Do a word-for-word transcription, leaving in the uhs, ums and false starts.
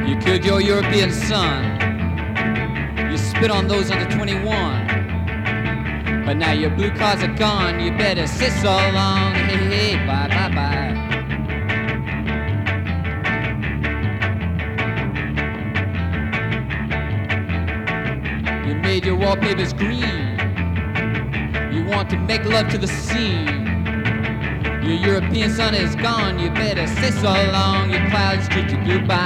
You killed your European son. You spit on those under twenty-one. But now your blue cards are gone. You better say so long. Hey, hey, bye, bye, bye. You made your wallpapers green. You want to make love to the scene. Your European sun is gone. You better say so long. Your clouds treat you goodbye.